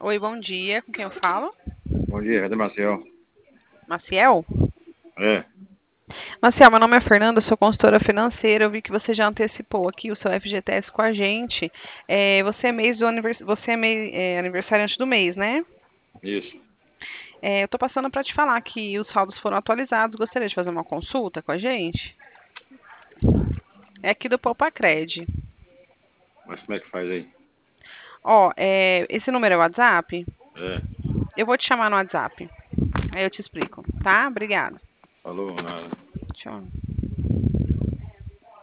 Oi, bom dia. Com quem eu falo? Bom dia, é Maciel. Maciel? É, Maciel, meu nome é Fernanda, sou consultora financeira. Eu vi que você já antecipou aqui o seu FGTS com a gente. Você é aniversariante do mês, né? isso. Eu estou passando para te falar que os saldos foram atualizados. Gostaria de fazer uma consulta com a gente? É aqui do Poupacred. Mas como é que faz aí? Ó, esse número é o WhatsApp? É, Eu vou te chamar no WhatsApp. Aí eu te explico, tá? Obrigada. falou nada. Tchau.